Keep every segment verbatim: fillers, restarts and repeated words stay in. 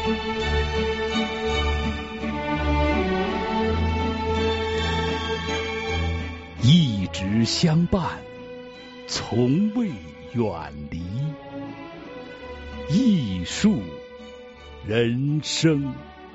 一直相伴，从未远离。艺术人生。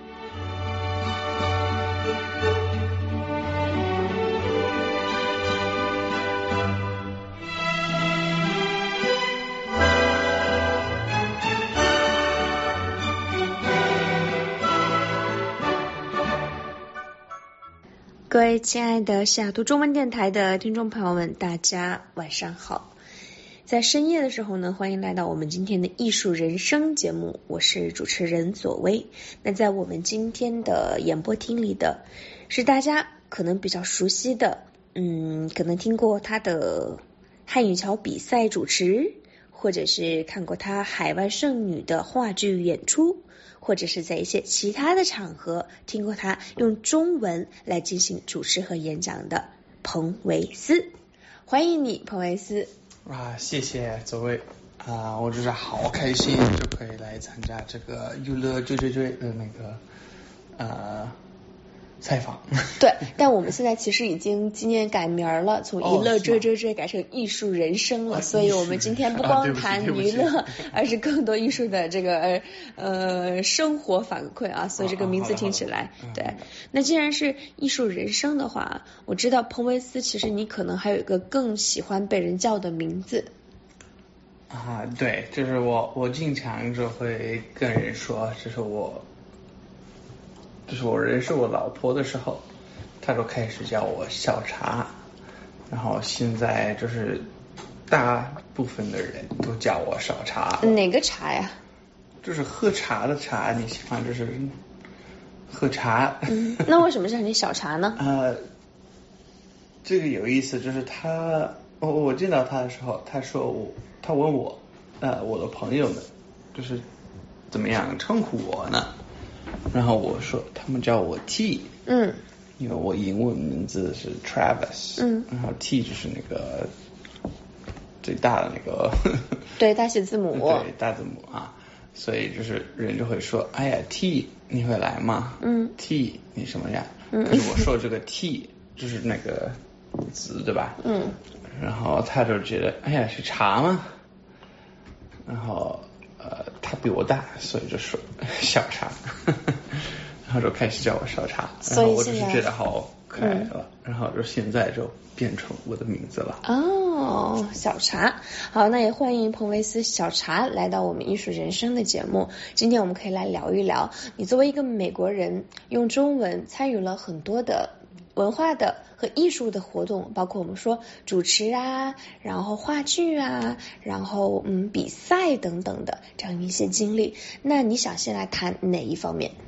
各位亲爱的西雅图中文电台的听众朋友们，大家晚上好。在深夜的时候呢，欢迎来到我们今天的艺术人生节目，我是主持人左薇。那在我们今天的演播厅里的是大家可能比较熟悉的，嗯，可能听过他的汉语桥比赛主持，或者是看过他海外剩女的话剧演出，或者是在一些其他的场合听过他用中文来进行主持和演讲的彭维斯。欢迎你，彭维斯。 啊，谢谢左薇啊，我就是好开心就可以来参加这个娱乐追追追的那个呃采访。 对，但我们现在其实已经今年改名了，从娱乐追追追改成艺术人生了，哦，所以我们今天不光谈娱乐，啊，而是更多艺术的这个呃生活反馈啊，所以这个名字听起来，哦，对，嗯。那既然是艺术人生的话，我知道彭维斯其实你可能还有一个更喜欢被人叫的名字。 啊，对，就是我我经常就会跟人说，就是我。就是我认识我老婆的时候，她就开始叫我小茶，然后现在就是大部分的人都叫我小茶。 哪个茶呀？ 就是喝茶的茶，你喜欢就是喝茶。 嗯，那为什么叫你小茶呢？ 呃，这个有意思，就是他，我我见到他的时候，他说我，他问我，呃，我的朋友们就是怎么样称呼我呢？然后我说他们叫我 T， 嗯，因为我英文名字是 Travis， 嗯，然后 T 就是那个最大的那个对，大写字母， 对，大字母啊，所以就是人就会说，哎呀 T 你会来吗？嗯 T 你什么呀？嗯，可是我说这个 T 就是那个字对吧？嗯，然后他就觉得，哎呀是茶吗？然后呃，他比我大，所以就说小茶，然后就开始叫我小茶，然后我就是觉得好可爱了，嗯，然后就现在就变成我的名字了。 哦，小茶，好，那也欢迎彭维斯小茶来到我们艺术人生的节目。今天我们可以来聊一聊，你作为一个美国人，用中文参与了很多的文化的和艺术的活动，包括我们说主持啊，然后话剧啊，然后嗯比赛等等的这样一些经历。那你想先来谈哪一方面？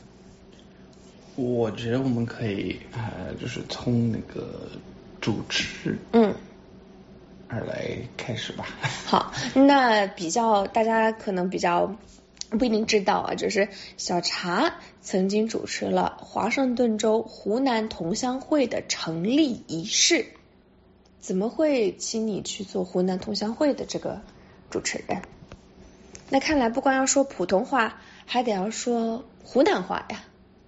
我觉得我们可以呃，就是从那个主持嗯而来开始吧。 好，那比较大家可能比较不一定知道啊，就是小茶曾经主持了华盛顿州湖南同乡会的成立仪式。怎么会请你去做湖南同乡会的这个主持人？那看来不光要说普通话，还得要说湖南话呀。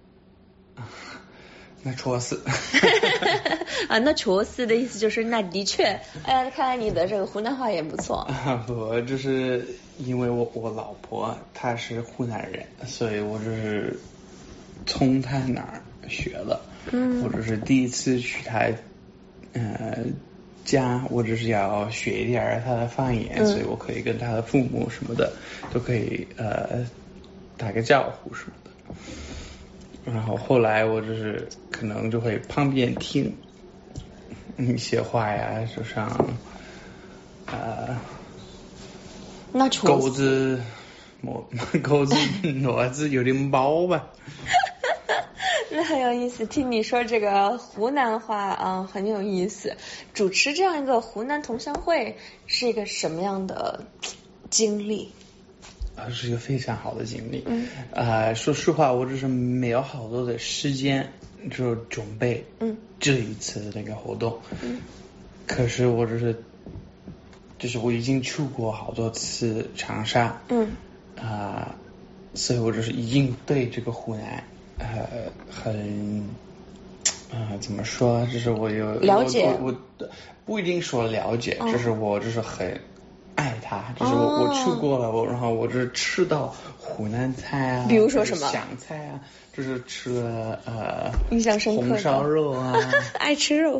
那确实啊，那确实的意思就是那的确，哎呀，看来你的这个湖南话也不错。 啊，我就是因为我我老婆她是湖南人，所以我就是从她那儿学的。嗯，我就是第一次去她呃家，我就是要学一点她的方言，嗯，所以我可以跟她的父母什么的都可以呃打个招呼什么的。然后后来我就是可能就会旁边听一些话呀，就像呃， 那钩子我钩子骡子有点包吧。 那很有意思，听你说这个湖南话啊，很有意思。主持这样一个湖南同乡会是一个什么样的经历？ 啊，是一个非常好的经历。嗯，呃，说实话，我就是没有好多的时间就准备嗯这一次那个活动。嗯，可是我就是就是我已经去过好多次长沙。嗯，啊、呃， 所以我就是已经对这个湖南呃很呃怎么说，就是我有了解， 我我, 我不一定说了解，哦、就是我就是很爱它，就是我、哦、我去过了，我然后我就是吃到湖南菜啊， 比如说什么湘菜啊，就是吃了呃印象深刻的红烧肉啊， 爱吃肉，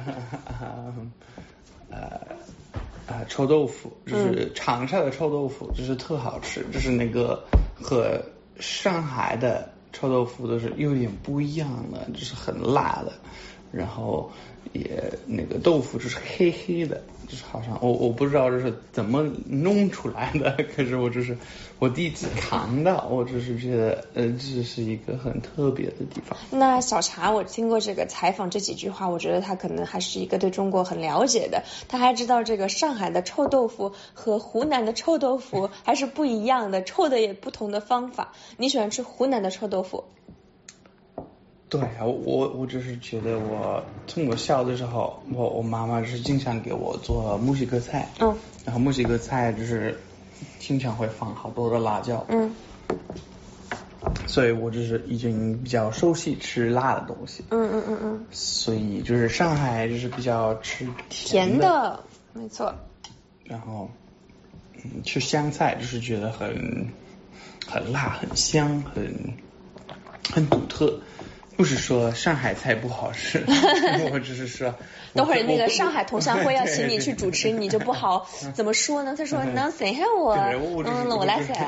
呃。啊，臭豆腐就是长沙的臭豆腐，嗯、就是特好吃，就是那个和上海的臭豆腐都是有点不一样的，就是很辣的，然后也那个豆腐就是黑黑的，就是好像我我不知道这是怎么弄出来的，可是我就是我第一次尝到，我就是觉得呃这是一个很特别的地方。 那小茶，我听过这个采访这几句话，我觉得他可能还是一个对中国很了解的，他还知道这个上海的臭豆腐和湖南的臭豆腐还是不一样的，臭的也不同的方法。你喜欢吃湖南的臭豆腐？ 对啊，我我就是觉得我从我小的时候，我我妈妈就是经常给我做墨西哥菜，嗯，然后墨西哥菜就是经常会放好多的辣椒，嗯，所以我就是已经比较熟悉吃辣的东西， 嗯嗯嗯嗯， 所以就是上海就是比较吃甜的， 甜的，没错， 然后嗯吃湘菜就是觉得很很辣、很香、很很独特。不是说上海菜不好吃，我只是说， 等会儿那个上海同乡会要请你去主持，你就不好怎么说呢？他说能谁喊我，嗯，我来噻。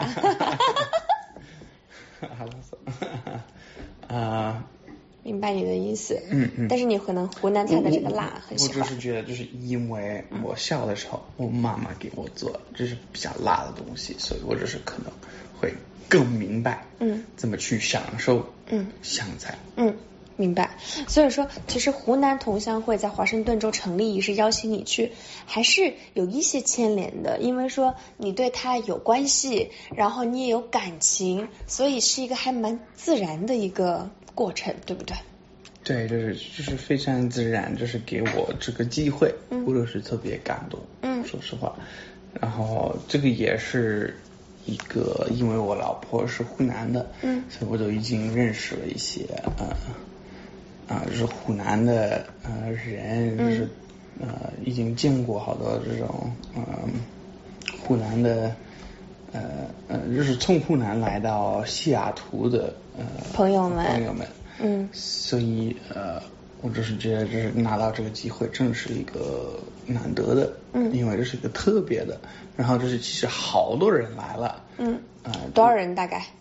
啊，明白你的意思，嗯嗯。但是你可能湖南菜的这个辣很喜欢。 我就是觉得，就是因为我小的时候，我妈妈给我做就是比较辣的东西，所以我就是可能会更明白，嗯，怎么去享受，嗯，湘菜， 嗯，明白。所以说，其实湖南同乡会在华盛顿州成立，是邀请你去，还是有一些牵连的，因为说你对他有关系，然后你也有感情，所以是一个还蛮自然的一个过程，对不对？ 对，就是就是非常自然，就是给我这个机会，嗯，我就是特别感动，嗯，说实话。然后这个也是一个，因为我老婆是湖南的，嗯，所以我就已经认识了一些呃啊、呃，就是湖南的呃人，就是呃已经见过好多这种呃湖南的呃呃，就是从湖南来到西雅图的呃朋友们朋友们，嗯，所以呃我就是觉得就是拿到这个机会真是一个难得的，嗯，因为这是一个特别的，然后这是其实好多人来了，嗯， 呃，多少人大概？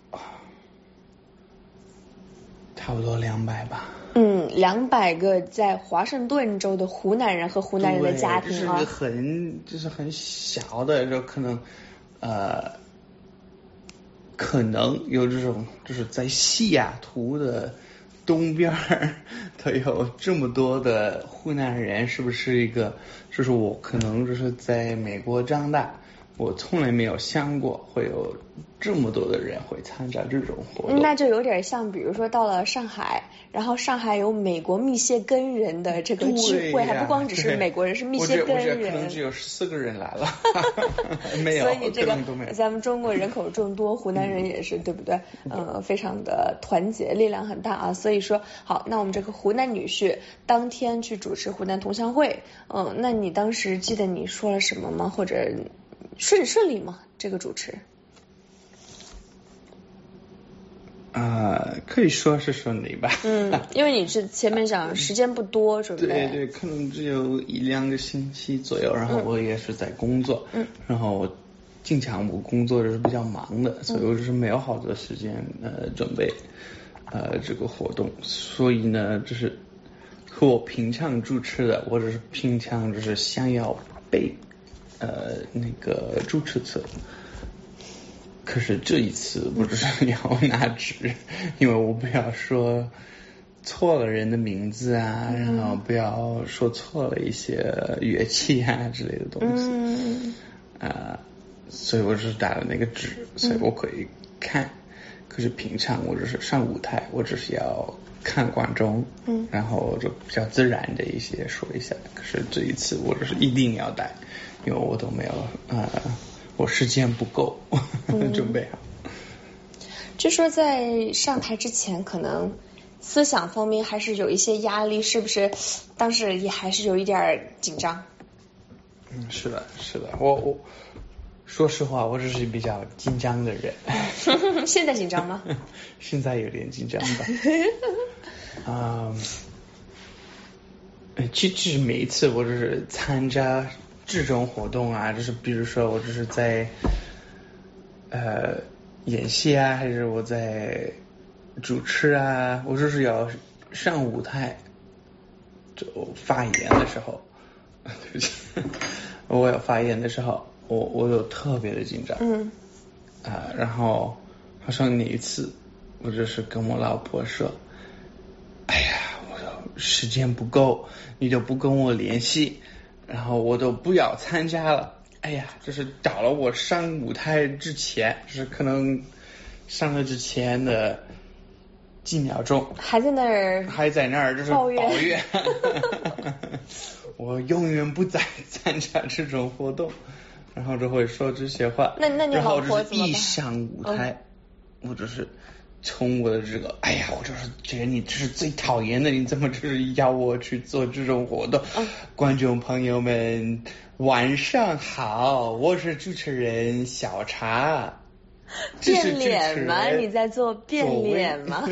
差不多两百吧。 嗯，两百个在华盛顿州的湖南人和湖南人的家庭啊， 就是很就是很小的，就可能呃可能有这种就是在西雅图的东边都有这么多的湖南人，是不是一个就是我可能就是在美国长大，我从来没有想过会有这么多的人会参加这种活动。 那就有点像比如说到了上海，然后上海有美国密歇根人的这个聚会，还不光只是美国人，是密歇根人， 我可能只有十四个人来了没有， 所以这个咱们中国人口众多，湖南人也是、嗯、对不对？呃，非常的团结，力量很大啊。所以说好，那我们这个湖南女婿当天去主持湖南同乡会，嗯、呃，那你当时记得你说了什么吗？或者顺顺利吗？这个主持？ 呃，可以说是顺利吧。 嗯，因为你是前面讲时间不多，准备。 对对，可能只有一两个星期左右，然后我也是在工作，嗯，然后我经常我工作就是比较忙的，所以我就是没有好多时间呃准备呃这个活动，所以呢，就是和我平常主持的，我只是平常就是想要背呃那个主持词。可是这一次我只是要拿纸，因为我不要说错了人的名字啊，嗯、然后不要说错了一些乐器啊之类的东西，嗯呃、所以我只是带了那个纸，所以我可以看。嗯、可是平常我只是上舞台，我只是要看观众，嗯，然后就比较自然的一些说一下。可是这一次我只是一定要带，因为我都没有呃。我时间不够、嗯、准备好。 就说在上台之前，可能思想方面还是有一些压力，是不是？当时也还是有一点紧张。 嗯，是的，是的，我我说实话，我只是比较紧张的人。 现在紧张吗？ 现在有点紧张吧。嗯，其其实每一次我就是参加这种活动啊，就是比如说我就是在呃演戏啊，还是我在主持啊，我就是要上舞台就发言的时候，对不起，我要发言的时候，我我有特别的紧张。 嗯。 啊、呃，然后好像那一次，我就是跟我老婆说，哎呀，我说时间不够，你就不跟我联系，然后我都不要参加了。哎呀，就是到了我上舞台之前，就是可能上了之前的几秒钟， 还在那儿， 还在那儿就是抱怨， 抱怨我永远不再参加这种活动。然后就会说这些话， 那那你老婆怎么办？ 然后就是一上舞台，嗯、我就是从我的这个，哎呀，我就是觉得你这是最讨厌的，你怎么就是要我去做这种活动？嗯、观众朋友们，晚上好，我是主持人小茶。 变脸吗？你在做变脸吗？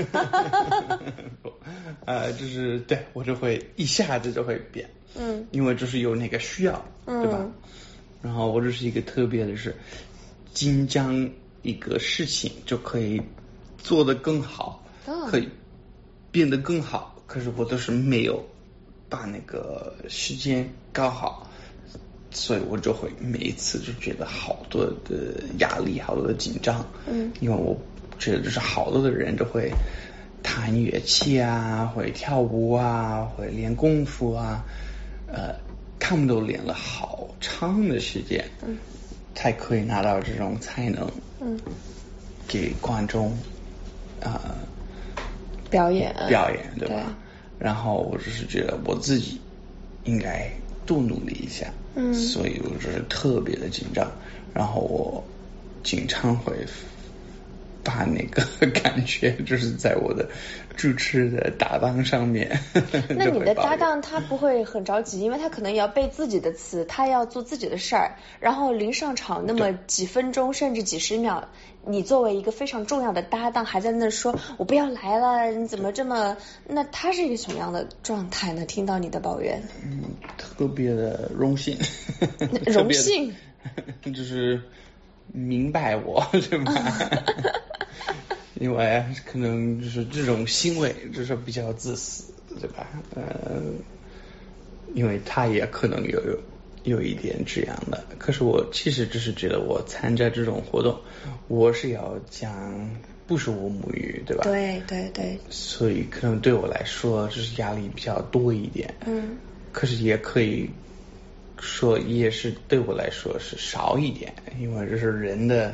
呃，就是对我就会一下子就会变， 嗯， 因为就是有那个需要， 嗯、 对吧？然后我就是一个特别的是紧张一个事情就可以做得更好， 哦、 可以变得更好，可是我都是没有把那个时间搞好，所以我就会每一次就觉得好多的压力，好多的紧张。 嗯， 因为我觉得就是好多的人都会弹乐器啊，会跳舞啊，会练功夫啊，呃。他们都练了好长的时间，嗯，才可以拿到这种才能， 嗯， 给观众啊、呃、 表演表演，对吧？ 对。 然后我就是觉得我自己应该多努力一下， 嗯， 所以我就是特别的紧张，然后我经常会把那个感觉就是在我的主持的搭档上面。 那你的搭档他不会很着急，因为他可能也要背自己的词，他要做自己的事儿，然后临上场那么几分钟甚至几十秒，你作为一个非常重要的搭档还在那说我不要来了，你怎么这么，那他是一个什么样的状态呢？听到你的抱怨， 嗯，特别的荣幸。 荣幸就是明白我，对吧？因为可能就是这种行为就是比较自私，对吧？呃，因为他也可能有有有一点这样的，可是我其实只是觉得我参加这种活动，我是要讲不是我母语，对吧？ 对对对。 所以可能对我来说就是压力比较多一点。 嗯。 可是也可以说也是对我来说是少一点，因为这是人的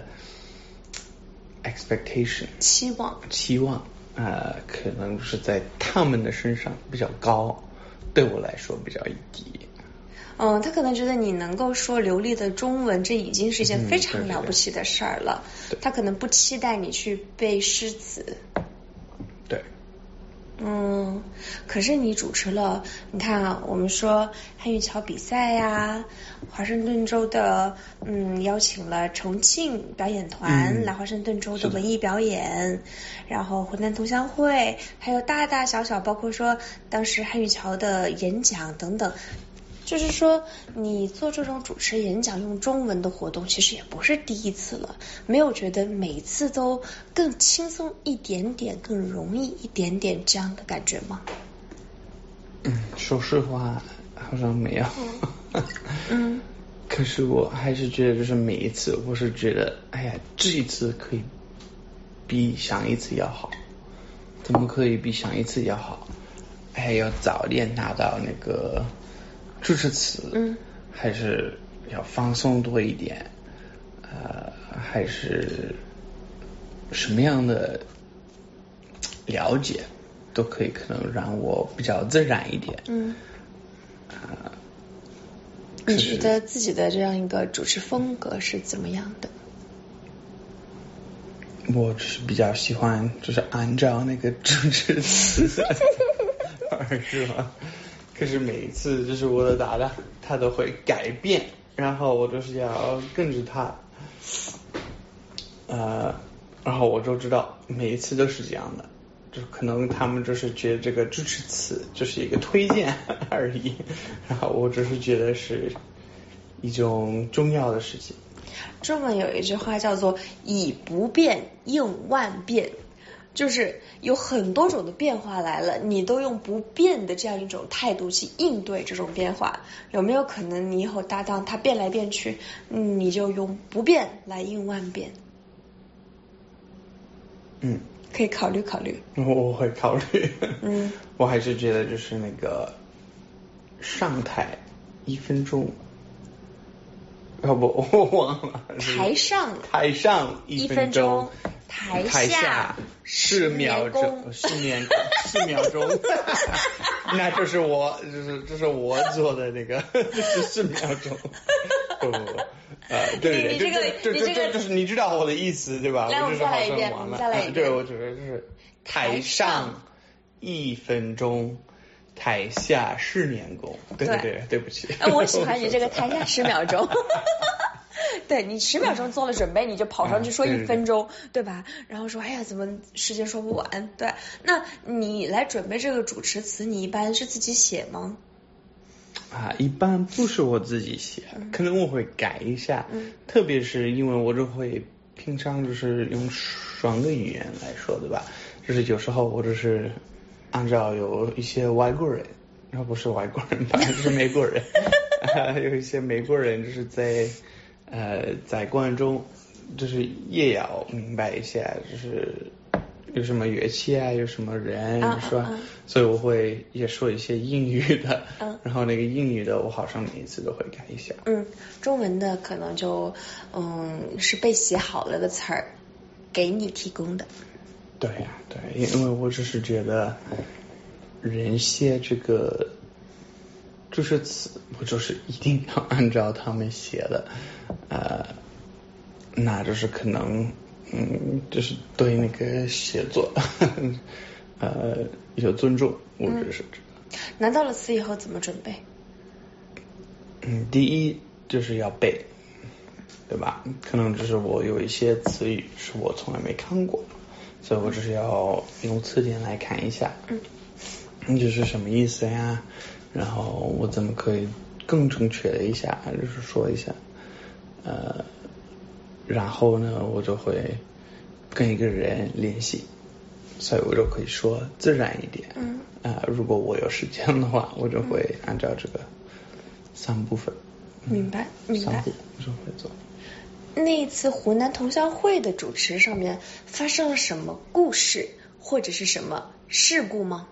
expectation 期望期望呃，可能是在他们的身上比较高，对我来说比较低。 嗯，他可能觉得你能够说流利的中文，这已经是一件非常了不起的事儿了。 嗯、对对对， 他可能不期待你去背诗词。 对。 嗯，可是你主持了，你看啊，我们说汉语桥比赛呀、啊，华盛顿州的，嗯，邀请了重庆表演团、嗯、来华盛顿州的文艺表演，然后湖南同乡会，还有大大小小，包括说当时汉语桥的演讲等等。就是说你做这种主持演讲用中文的活动其实也不是第一次了，没有觉得每次都更轻松一点点，更容易一点点这样的感觉吗？ 嗯，说实话好像没有。 嗯。 可是我还是觉得就是每一次我是觉得哎呀这一次可以比上一次要好，怎么可以比上一次要好，哎要早点拿到那个主持词， 嗯，还是要放松多一点，呃，还是什么样的了解都可以，可能让我比较自然一点。 嗯， 呃， 你觉得自己的这样一个主持风格是怎么样的？ 我只是比较喜欢就是按照那个主持词而是吗？可是每一次就是我的搭档他都会改变，然后我就是要跟着他，呃，然后我就知道每一次都是这样的，就可能他们就是觉得这个主持词就是一个推荐而已，然后我只是觉得是一种重要的事情。 中文有一句话叫做以不变应万变，就是有很多种的变化来了，你都用不变的这样一种态度去应对这种变化。有没有可能你以后搭档他变来变去，你就用不变来应万变？ 嗯， 可以考虑考虑。 我会考虑。 嗯， 我还是觉得就是那个上台一分钟。要不我忘了。 台上台上一分钟， 台台下十秒钟，十年十秒钟，那就是我，就是这是我做的那个，就是十秒钟。不不不，呃，对对对，这这这这就是你知道我的意思对吧？ 来，我们再来一遍， 我们再来一遍。 对，我觉得就是台上一分钟。台下十年功，对对对，对不起。 我喜欢你这个台下十秒钟。对，你十秒钟做了准备，你就跑上去说一分钟，啊、对, 对, 对吧？然后说哎呀，怎么时间说不完？对，那你来准备这个主持词，你一般是自己写吗？ 啊，一般不是我自己写，嗯、可能我会改一下，嗯、特别是因为我就会平常就是用双个语言来说，对吧？就是有时候我就是按照有一些外国人，然后不是外国人吧，就是美国人，有一些美国人就是在呃在观众就是也要明白一下，就是有什么乐器啊，有什么人，啊、是吧？啊、所以我会也说一些英语的，啊、然后那个英语的我好像每一次都会改一下。 嗯，中文的可能就嗯是被写好了的词儿给你提供的。 对呀、啊，对，因为我只是觉得人写这个注释词，我就是一定要按照他们写的，呃，那就是可能，嗯，就是对那个写作，呃，有尊重，我觉得是这个。 拿到了词以后怎么准备？ 嗯，第一就是要背，对吧？可能就是我有一些词语是我从来没看过。所以我只是要用词典来看一下，嗯，这是什么意思呀？然后我怎么可以更正确的一下，就是说一下，呃，然后呢，我就会跟一个人联系，所以我就可以说自然一点，嗯，啊、呃，如果我有时间的话，我就会按照这个三部分， 嗯、明白，明白， 三步我就会做。 那一次湖南同乡会的主持上面发生了什么故事或者是什么事故吗？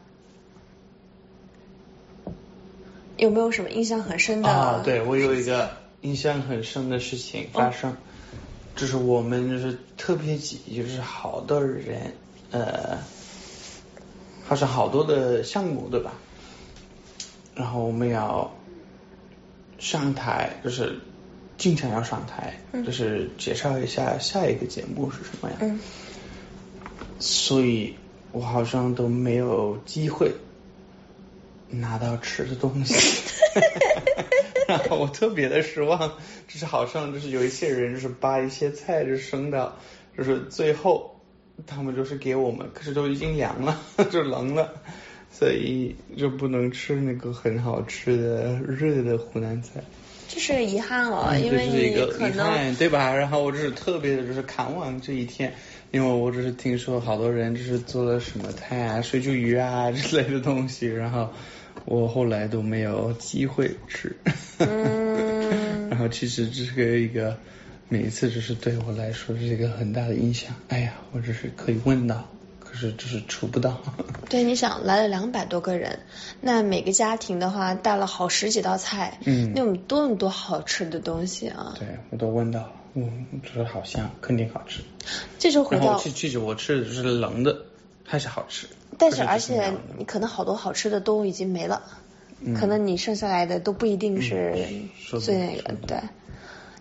有没有什么印象很深的？ 啊，对，我有一个印象很深的事情发生，哦、就是我们就是特别挤，就是好多人，呃，好像好多的项目对吧？然后我们要上台，就是经常要上台，嗯、就是介绍一下下一个节目是什么呀？嗯，所以我好像都没有机会拿到吃的东西，然后我特别的失望，就是好像就是有一些人就是把一些菜就升到就是最后，他们就是给我们，可是都已经凉了，就冷了，所以就不能吃那个很好吃的热的湖南菜。 这是个遗憾哦，嗯、因为你可能对吧？然后我就是特别的就是看望这一天，因为我只是听说好多人就是做了什么菜啊、水煮鱼啊之类的东西，然后我后来都没有机会吃。嗯，然后其实这是一个每一次就是对我来说是一个很大的影响。哎呀，我只是可以问到，可是就是出不到。 对，你想来了两百多个人，那每个家庭的话带了好十几道菜，嗯，那么多么多好吃的东西啊！ 对，我都问到了，嗯，觉得好香，肯定好吃。 这就回到， 然后其实我吃的就是冷的，还是好吃。 但是而且你可能好多好吃的都已经没了，嗯、可能你剩下来的都不一定是最那个、嗯、对。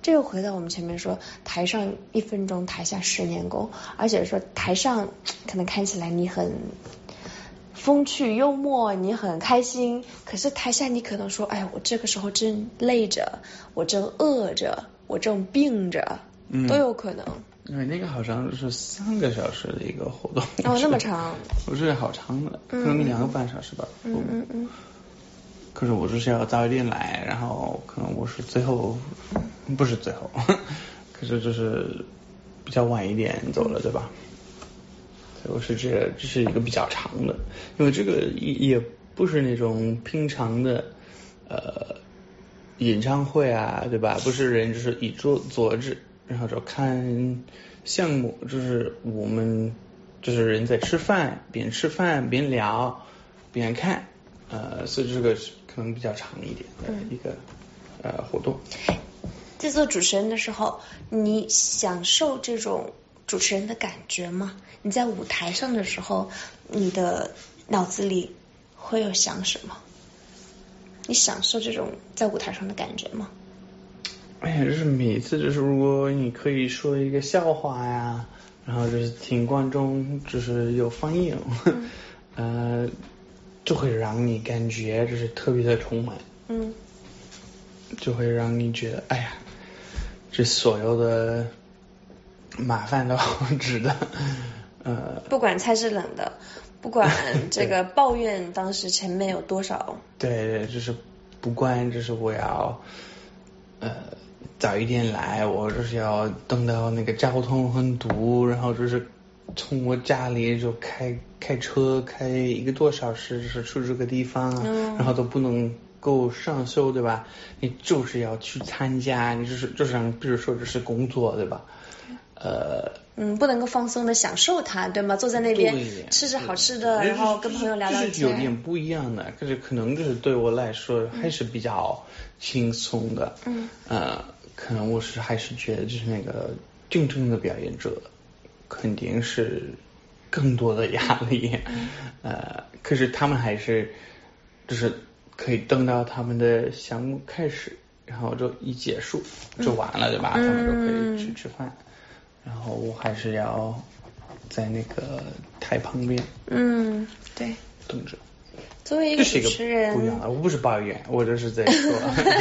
这个回到我们前面说，台上一分钟，台下十年功，而且说台上可能看起来你很风趣幽默，你很开心，可是台下你可能说，哎，我这个时候正累着，我正饿着，我正病着，嗯、都有可能。 因为那个好像是三个小时的一个活动。 哦，那么长？ 我这好长的，可能两个半小时吧。 嗯嗯嗯。 可是我就是要早一点来，然后可能我是最后，不是最后，可是就是比较晚一点走了，对吧？所以我是觉得这是一个比较长的，因为这个也也不是那种平常的呃演唱会啊，对吧？不是人就是一桌坐着，然后就看项目，就是我们就是人在吃饭，边吃饭边聊边看，呃，所以这个可能比较长一点的一个、嗯、呃活动。 在做主持人的时候，你享受这种主持人的感觉吗？你在舞台上的时候，你的脑子里会有想什么？你享受这种在舞台上的感觉吗？ 哎呀，就是每次就是如果你可以说一个笑话呀，然后就是听观众就是有反应，嗯、呃，就会让你感觉就是特别的充满，嗯，就会让你觉得哎呀，这所有的麻烦都值得，呃， 不管菜是冷的，不管这个抱怨当时前面有多少， 对对，就是不管就是我要呃。早一点来，我就是要等到那个交通很堵，然后就是从我家里就开开车开一个多小时，就是去这个地方，嗯、然后都不能够上修，对吧？你就是要去参加，你就是就是像比如说这是工作，对吧？呃， 嗯，不能够放松的享受它，对吗？坐在那边吃着好吃的，然后跟朋友聊聊天， 就是有点不一样的。可是可能就是对我来说还是比较轻松的，嗯，呃。可能我是还是觉得就是那个真正的表演者肯定是更多的压力，嗯、呃，可是他们还是就是可以等到他们的项目开始，然后就一结束就完了，嗯、对吧？他们就可以去吃饭，然后我还是要在那个台旁边， 嗯，对， 等着。 作为一个主持人， 不一样的，我不是抱怨，我这是在说。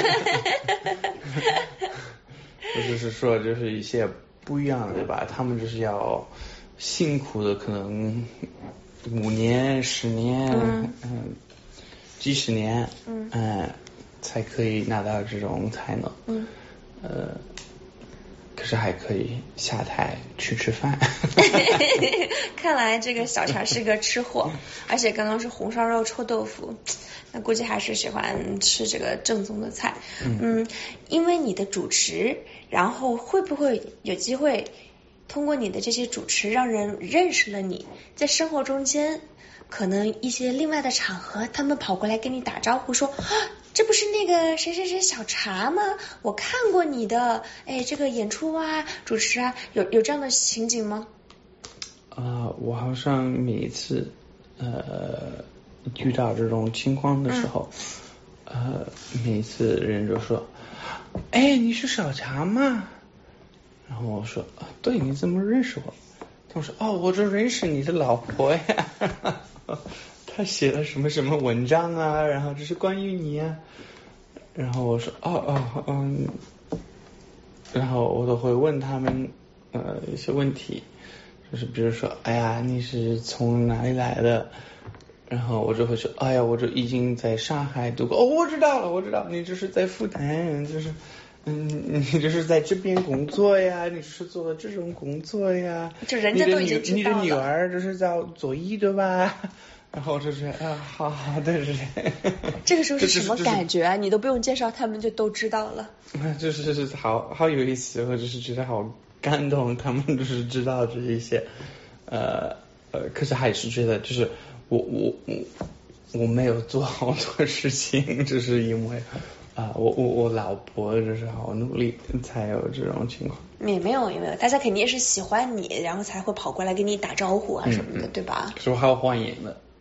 我就是说，就是一些不一样的，对吧？他们就是要辛苦的，可能五年、十年、嗯、呃、几十年，嗯、呃，才可以拿到这种才能，嗯，呃，可是还可以下台去吃饭。 看来这个小茶是个吃货，而且刚刚是红烧肉、臭豆腐。那估计还是喜欢吃这个正宗的菜，嗯, 嗯，因为你的主持，然后会不会有机会通过你的这些主持让人认识了你，在生活中间可能一些另外的场合，他们跑过来跟你打招呼说，啊，这不是那个谁谁谁小茶吗？我看过你的哎这个演出啊，主持啊，有有这样的情景吗？ 啊、呃，我好像每一次呃。遇到这种情况的时候，嗯、呃，每一次人就说，哎，你是小茶吗？然后我说，啊，对，你怎么认识我？他们说，哦，我就认识你的老婆呀，他写了什么什么文章啊，然后这是关于你啊。然后我说，哦哦嗯，然后我都会问他们呃一些问题，就是比如说，哎呀，你是从哪里来的？然后我就会说，哎呀，我就已经在上海读过。哦，我知道了，我知道，你就是在复旦，就是，嗯，你就是在这边工作呀，你是做这种工作呀。 就人家都已经知道了。 你的女儿就是叫左一对吧？然后我就觉得啊，好好，对对对。 这个时候是什么感觉啊？你都不用介绍，他们就都知道了。 就是就是好好有意思，或者是觉得好感动，他们就是知道这一些，呃呃，可是还是觉得就是。我我我我没有做好多事情，只是因为啊、呃，我我我老婆就是好努力才有这种情况。 也没有也没有，大家肯定是喜欢你，然后才会跑过来跟你打招呼啊什么的，嗯、对吧？ 可是我好欢迎的，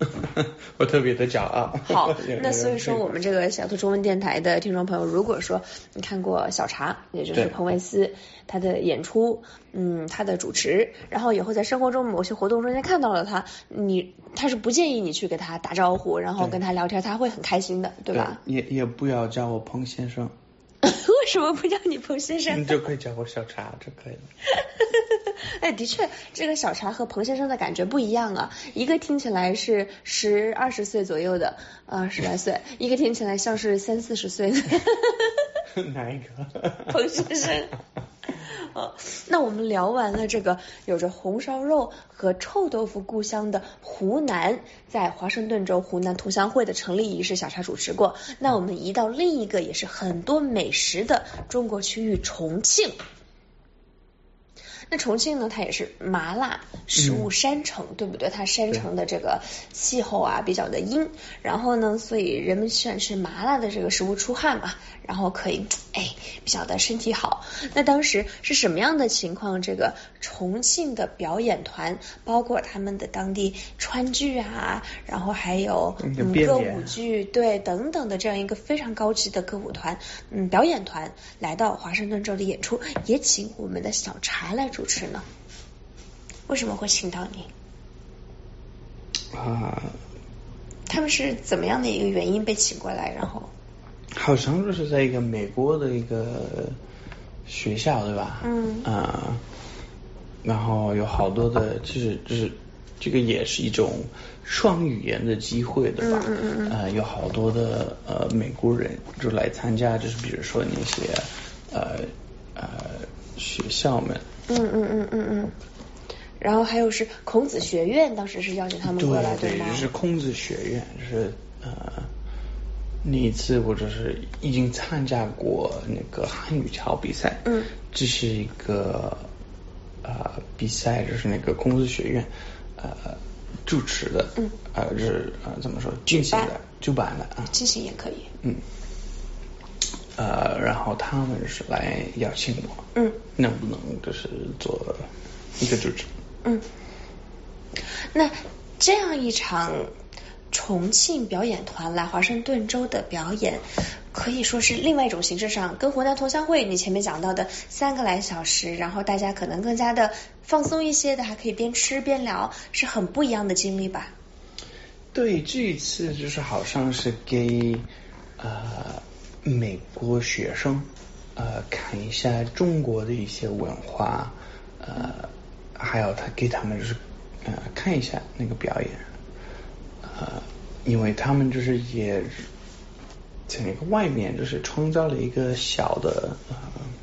我特别的骄傲。 好，那所以说我们这个小兔中文电台的听众朋友，如果说你看过小茶，也就是彭维斯他的演出，嗯，他的主持，然后以后在生活中某些活动中间看到了他，你他是不建议你去给他打招呼，然后跟他聊天，他会很开心的，对吧？ 对，也也不要叫我彭先生。 为什么不叫你彭先生？ 你就可以叫我小茶就可以了。 哎，的确，这个小茶和彭先生的感觉不一样啊。一个听起来是十二十岁左右的，呃，十来岁；一个听起来像是三四十岁的。 哪一个？ 彭先生。哦，那我们聊完了这个有着红烧肉和臭豆腐故乡的湖南，在华盛顿州湖南同乡会的成立仪式，小茶主持过。那我们移到另一个也是很多美食的中国区域，重庆。那重庆呢，它也是麻辣食物山城，嗯、对不对？它山城的这个气候啊比较的阴，然后呢，所以人们喜欢吃麻辣的这个食物出汗嘛，然后可以哎比较的身体好。那当时是什么样的情况？这个重庆的表演团，包括他们的当地川剧啊，然后还有嗯歌舞剧，对等等的这样一个非常高级的歌舞团，嗯表演团来到华盛顿州的演出，也请我们的小茶来主持呢？为什么会请到你？ 啊， 他们是怎么样的一个原因被请过来？然后好像就是在一个美国的一个学校，对吧？ 嗯啊、呃，然后有好多的，就是就是这个也是一种双语言的机会，对吧？ 嗯嗯嗯呃，有好多的呃美国人就来参加，就是比如说那些呃呃学校们。 嗯嗯嗯嗯嗯，然后还有是孔子学院，当时是邀请他们过来， 对吗？ 对，就是孔子学院，就是呃那一次我就是已经参加过那个汉语桥比赛， 嗯， 这是一个呃比赛，就是那个孔子学院呃主持的， 嗯， 呃就是呃怎么说进行的主办的啊， 进行也可以， 嗯。呃，然后他们是来邀请我， 嗯， 能不能就是做一个主持？ 嗯，那这样一场重庆表演团来华盛顿州的表演，可以说是另外一种形式上，跟湖南同乡会你前面讲到的三个来小时，然后大家可能更加的放松一些的，还可以边吃边聊，是很不一样的经历吧？ 对，这一次就是好像是给呃。美国学生呃看一下中国的一些文化，呃还有他给他们就是呃看一下那个表演，呃因为他们就是也在那个外面就是创造了一个小的呃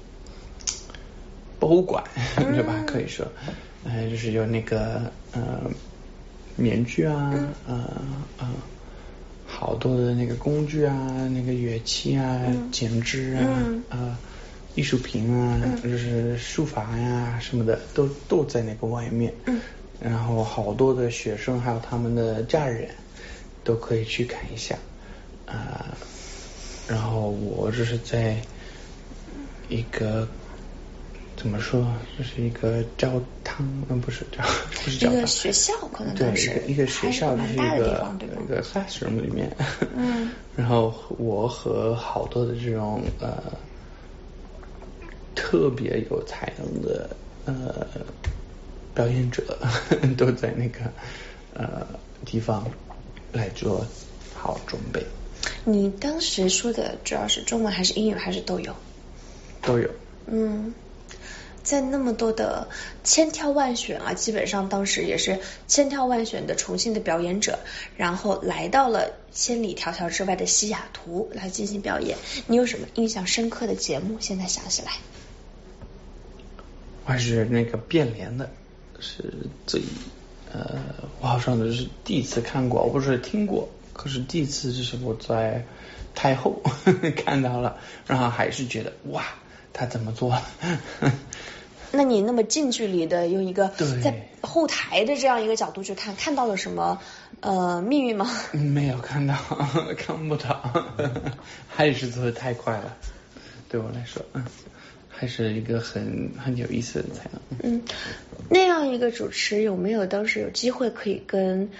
博物馆，对吧？可以说呃就是有那个呃面具啊，呃呃好多的那个工具啊，那个乐器啊， 嗯、 剪纸啊， 嗯、 呃，艺术品啊， 嗯、 就是书法呀什么的，都都在那个外面。 嗯， 然后好多的学生还有他们的家人都可以去看一下啊、呃。然后我就是在一个怎么说，就是一个教堂，嗯，不是教，不是教堂， 一个学校，可能对， 是一个一个学校，就是一个一个 classroom 里面， 嗯， 然后我和好多的这种呃特别有才能的呃表演者都在那个呃地方来做好准备。 你当时说的主要是中文还是英语还是都有？ 都有。 嗯。在那么多的千挑万选啊，基本上当时也是千挑万选的重庆的表演者，然后来到了千里迢迢之外的西雅图来进行表演。你有什么印象深刻的节目？现在想起来， 我还是那个变脸的，是最呃，我好像就是第一次看过，我不是听过，可是第一次就是我在太后看到了，然后还是觉得哇，他怎么做？ 那你那么近距离的用一个在后台的这样一个角度去看，看到了什么呃秘密吗？ 没有看到，看不到，还是做的太快了，对我来说，嗯，还是一个很很有意思的才能。 嗯，那样一个主持有没有当时有机会可以跟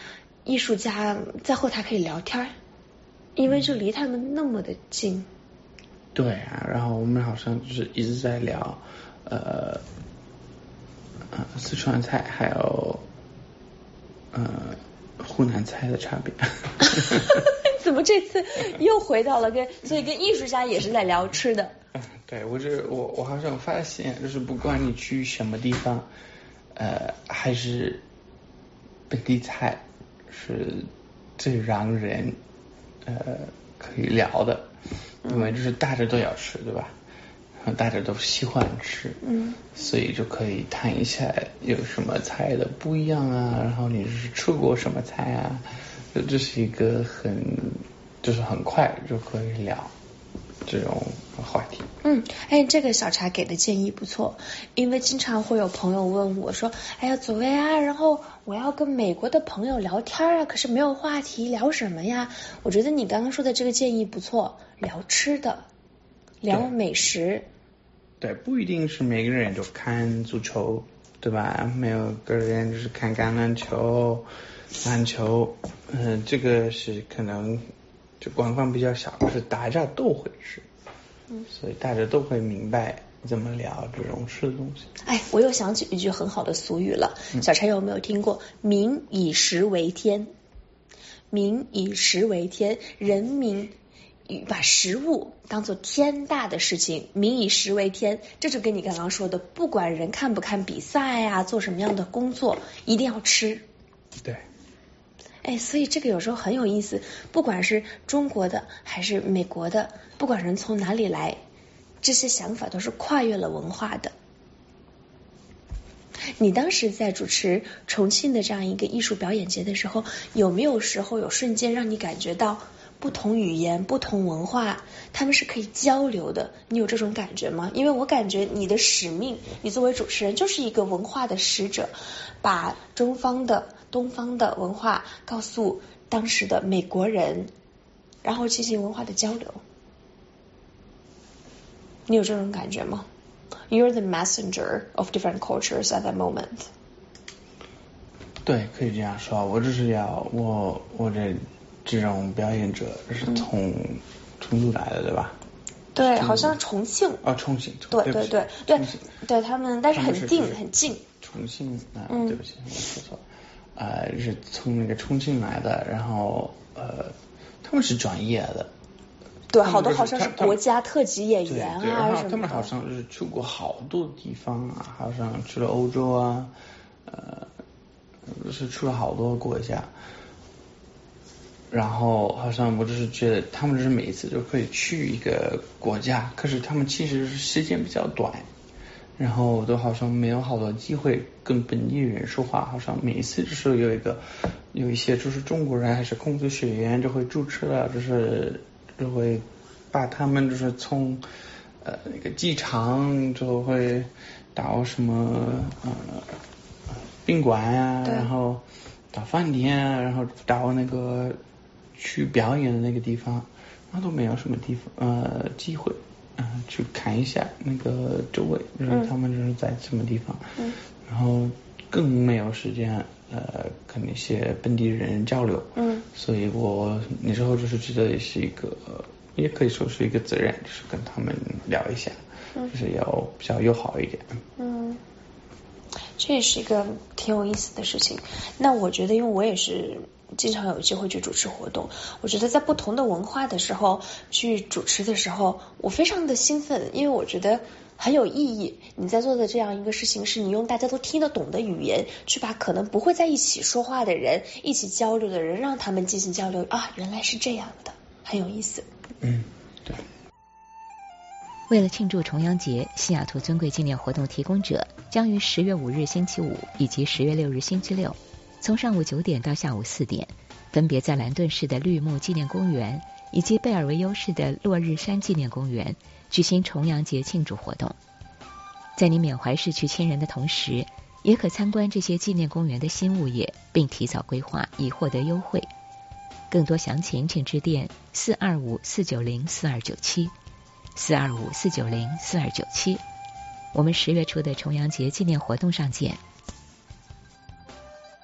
艺术家在后台可以聊天，因为就离他们那么的近。 对啊，然后我们好像就是一直在聊呃呃四川菜还有呃湖南菜的差别。 怎么这次又回到了跟所以跟艺术家也是在聊吃的？ 对，我这我我好像发现，就是不管你去什么地方，呃，还是本地菜是最让人呃可以聊的，因为就是大家都要吃，对吧？然后大家都喜欢吃，嗯，所以就可以谈一下有什么菜的不一样啊，然后你是吃过什么菜啊，这这是一个很就是很快就可以聊这种话题。 嗯，哎，这个小茶给的建议不错，因为经常会有朋友问我说，哎呀，左薇啊，然后我要跟美国的朋友聊天啊，可是没有话题，聊什么呀？我觉得你刚刚说的这个建议不错，聊吃的，聊美食。 对，不一定是每个人都看足球，对吧？没有个人就是看橄榄球、篮球，嗯、呃，这个是可能就观众比较少，是大家都会吃，嗯，所以大家都会明白怎么聊这种吃的东西。 哎，我又想起一句很好的俗语了，嗯、小柴有没有听过？民以食为天，民以食为天，人民把食物当做天大的事情，民以食为天，这就跟你刚刚说的，不管人看不看比赛啊，做什么样的工作，一定要吃。 对。 哎，所以这个有时候很有意思，不管是中国的还是美国的，不管人从哪里来，这些想法都是跨越了文化的。你当时在主持重庆的这样一个艺术表演节的时候，有没有时候有瞬间让你感觉到不同语言、不同文化，他们是可以交流的？你有这种感觉吗？因为我感觉你的使命，你作为主持人就是一个文化的使者，把中方的、东方的文化告诉当时的美国人，然后进行文化的交流。你有这种感觉吗？ You're the messenger of different cultures at that moment. 对，可以这样说。我就是要我我这这种表演者是从成都来的，对吧？ 对，好像重庆。 哦，重庆。 对对对对对，他们但是很近很近。 重庆啊、呃，对不起，我说错了。呃，是从那个重庆来的，然后呃，他们是专业的。 对，好多好像是国家特级演员啊， 对对，然后什么的。 他们好像是去过好多地方啊，好像去了欧洲啊，呃，是去了好多国家。然后好像我就是觉得他们就是每一次就可以去一个国家，可是他们其实时间比较短，然后都好像没有好多机会跟本地人说话，好像每一次就是有一个有一些就是中国人还是孔子学院就会主持了，就是就会把他们就是从呃那个机场就会到什么呃宾馆啊，然后到饭店啊，然后到那个去表演的那个地方，然后都没有什么地方呃机会啊、呃、去看一下那个周围，就是他们就是在什么地方，嗯、然后更没有时间呃跟那些本地人交流，嗯，所以我那时候就是觉得也是一个，也可以说是一个责任，就是跟他们聊一下，嗯、就是要比较友好一点， 嗯。这也是一个挺有意思的事情。那我觉得，因为我也是经常有机会去主持活动，我觉得在不同的文化的时候去主持的时候，我非常的兴奋，因为我觉得很有意义。你在做的这样一个事情，是你用大家都听得懂的语言，去把可能不会在一起说话的人、一起交流的人，让他们进行交流啊，原来是这样的，很有意思。 嗯，对。 为了庆祝重阳节，西雅图尊贵纪念活动提供者将于十月五日星期五以及十月六日星期六，从上午九点到下午四点，分别在兰顿市的绿木纪念公园以及贝尔维尤市的落日山纪念公园举行重阳节庆祝活动。在你缅怀逝去亲人的同时，也可参观这些纪念公园的新物业，并提早规划以获得优惠。更多详情请致电四二五四九零四二九七。四二五四九零四二九七，我们十月初的重阳节纪念活动上见。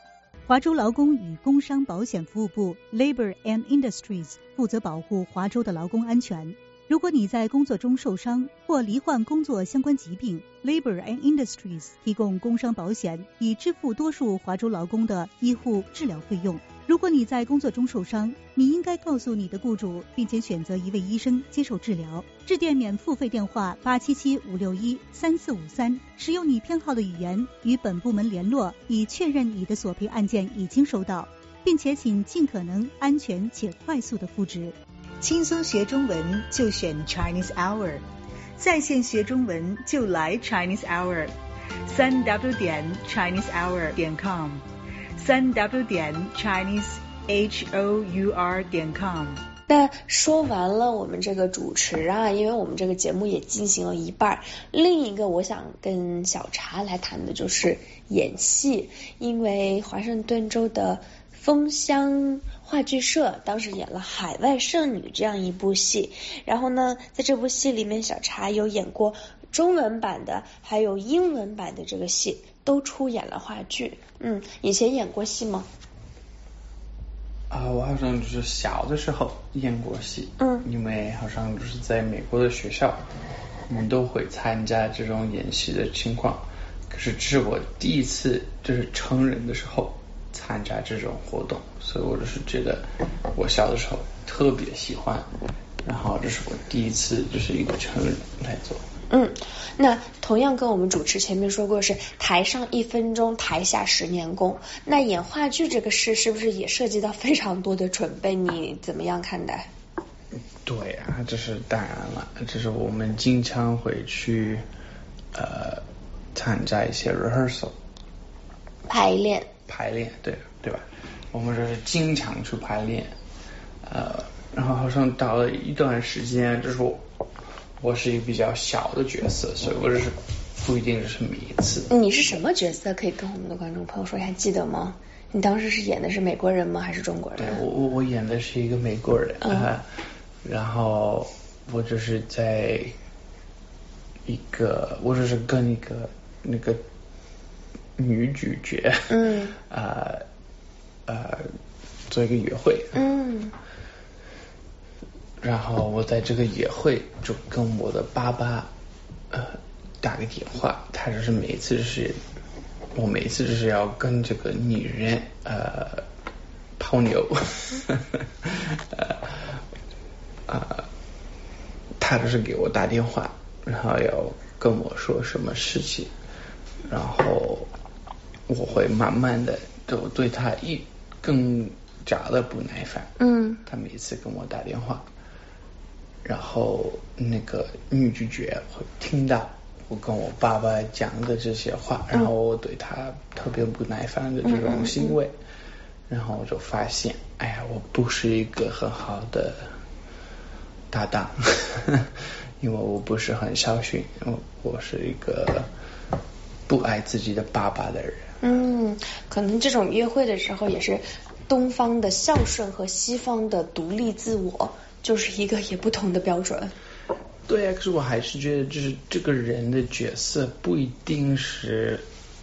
华州劳工与工伤保险服务部 Labor and Industries 负责保护华州的劳工安全。如果你在工作中受伤或罹患工作相关疾病， Labor and Industries 提供工伤保险，以支付多数华州劳工的医护治疗费用。如果你在工作中受伤，你应该告诉你的雇主，并且选择一位医生接受治疗。致电免付费电话八七七五六一三四五三，使用你偏好的语言与本部门联络，以确认你的索赔案件已经收到，并且请尽可能安全且快速的复职。 轻松学中文就选 Chinese Hour， 在线学中文就来 Chinese Hour， 三 w 点 chinese hour 点 com， 三 w 点 chinese hour 点 com。 那说完了我们这个主持啊，因为我们这个节目也进行了一半，另一个我想跟小茶来谈的就是演戏，因为华盛顿州的枫香话剧社当时演了《海外剩女》这样一部戏，然后呢，在这部戏里面，小茶有演过中文版的，还有英文版的这个戏，都出演了话剧。嗯，以前演过戏吗？ 啊、呃，我好像就是小的时候演过戏， 嗯， 因为好像就是在美国的学校，我们都会参加这种演戏的情况。可是这是我第一次就是成人的时候参加这种活动，所以我就是觉得我小的时候特别喜欢，然后这是我第一次就是一个成人来做。 嗯，那同样跟我们主持前面说过是台上一分钟，台下十年功。那演话剧这个事是不是也涉及到非常多的准备？你怎么样看待？ 对啊，这是当然了，这是我们经常会去呃参加一些 rehearsal 排练。 排练，对对吧？我们这是经常去排练，呃，然后好像到了一段时间，就是我我是一个比较小的角色，所以我就是不一定就是每一次。 你是什么角色？可以跟我们的观众朋友说一下，记得吗？你当时是演的是美国人吗？还是中国人？ 对，我我我演的是一个美国人，嗯呃、然后我就是在一个，我就是跟一个那个女主角，嗯，呃呃，做一个约会，嗯，然后我在这个约会就跟我的爸爸呃打个电话，他就是每一次就是我每一次就是要跟这个女人呃泡妞，呃呃，他就是给我打电话，然后要跟我说什么事情，然后我会慢慢的就对他一更加的不耐烦。嗯，他每次跟我打电话，然后那个女主角会听到我跟我爸爸讲的这些话，然后我对他特别不耐烦的这种行为，然后我就发现，哎呀，我不是一个很好的搭档，因为我不是很孝顺，我我是一个不爱自己的爸爸的人。 嗯，可能这种约会的时候也是东方的孝顺和西方的独立自我就是一个也不同的标准。 对啊，可是我还是觉得就是这个人的角色不一定是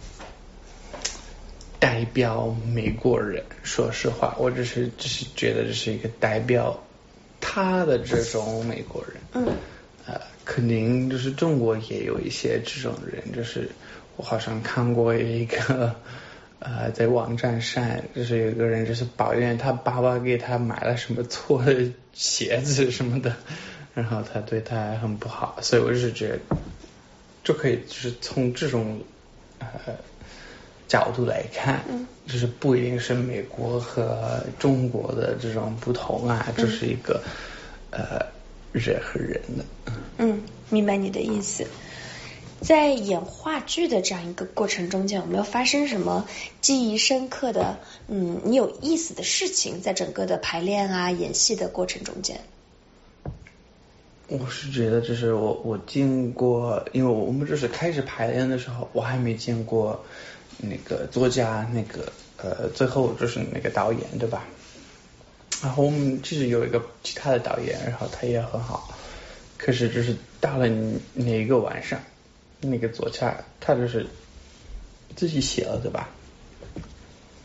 代表美国人，说实话，我只是只是觉得这是一个代表他的这种美国人。嗯，呃，肯定就是中国也有一些这种人，就是我好像看过一个呃在网站上，就是有一个人就是抱怨他爸爸给他买了什么错的鞋子什么的，然后他对他很不好，所以我就是觉得就可以就是从这种呃角度来看，嗯，就是不一定是美国和中国的这种不同啊，这、嗯、是一个呃人和人的。 嗯，明白你的意思。在演话剧的这样一个过程中间，有没有发生什么记忆深刻的嗯你有意思的事情，在整个的排练啊演戏的过程中间？ 我是觉得就是我我见过，因为我们就是开始排练的时候，我还没见过那个作家，那个呃最后就是那个导演，对吧？然后我们其实有一个其他的导演，然后他也很好，可是就是到了那一个晚上，那个作家他就是自己写了，对吧？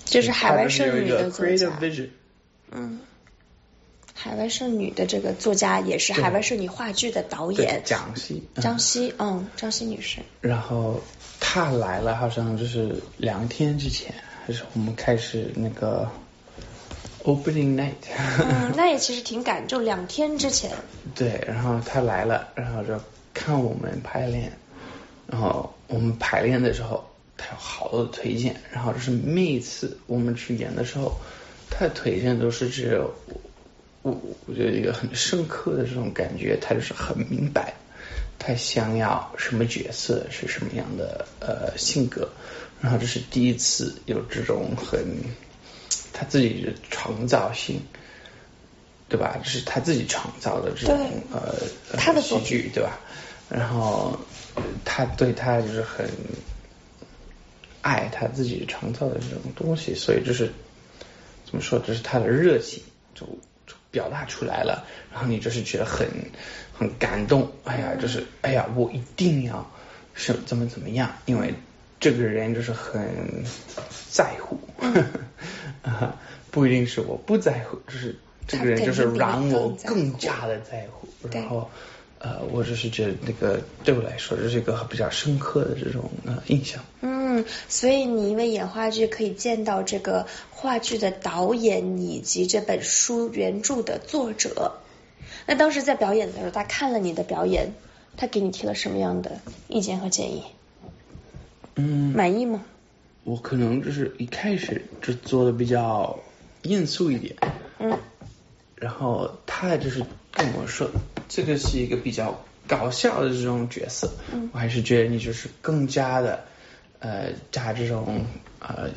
这是海外剩女的作家。 vision。 嗯，海外剩女的这个作家也是海外剩女话剧的导演张希。 张希，嗯，张希女士。 然后她来了，好像就是两天之前，还是我们开始那个 opening night。 嗯，那也其实挺赶，就两天之前。 对，然后她来了，然后就看我们排练，然后我们排练的时候，她有好多的推荐，然后就是每一次我们去演的时候，她的推荐都是只有我我我觉得一个很深刻的这种感觉，她就是很明白她想要什么角色是什么样的呃性格，然后这是第一次有这种很她自己的创造性，对吧？这是她自己创造的这种呃她的戏剧，对吧？然后她对她就是很爱她自己创造的这种东西，所以这是怎么说？这是她的热情就就表达出来了，然后你就是觉得很很感动。哎呀，就是哎呀，我一定要是怎么怎么样，因为这个人就是很在乎。啊，不一定是我不在乎，就是这个人就是让我更加的在乎。然后呃，我就是觉得那个对我来说，这是一个比较深刻的这种呃印象。 嗯，所以你因为演话剧可以见到这个话剧的导演以及这本书原著的作者。那当时在表演的时候，他看了你的表演，他给你提了什么样的意见和建议？ 嗯， 满意吗？ 我可能就是一开始就做的比较严肃一点。 嗯， 然后他就是跟我说，这个是一个比较搞笑的这种角色。嗯，我还是觉得你就是更加的呃加这种呃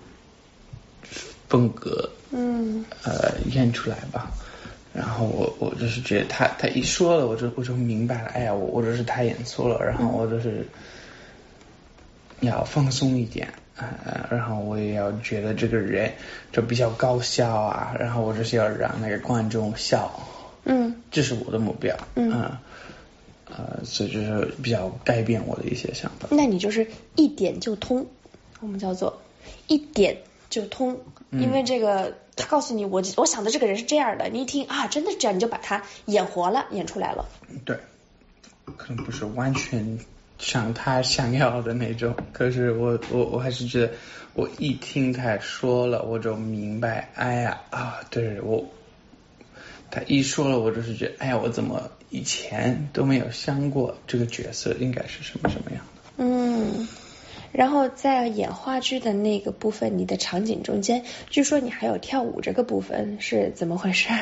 风格，嗯，呃演出来吧。然后我我就是觉得他他一说了，我就我就明白了，哎呀，我我就是太严肃了，然后我就是要放松一点。呃，然后我也要觉得这个人就比较搞笑啊，然后我就是要让那个观众笑。嗯，这是我的目标。嗯，呃，所以就是比较改变我的一些想法。 那你就是一点就通，我们叫做一点就通，因为这个他告诉你我我想的这个人是这样的，你一听啊真的是这样，你就把他演活了，演出来了。 对，可能不是完全像他想要的那种，可是我我我还是觉得，我一听他说了，我就明白，哎呀啊，对我。他一说了，我就是觉得，哎呀，我怎么以前都没有想过这个角色应该是什么什么样的。嗯， 然后在演话剧的那个部分，你的场景中间，据说你还有跳舞这个部分，是怎么回事？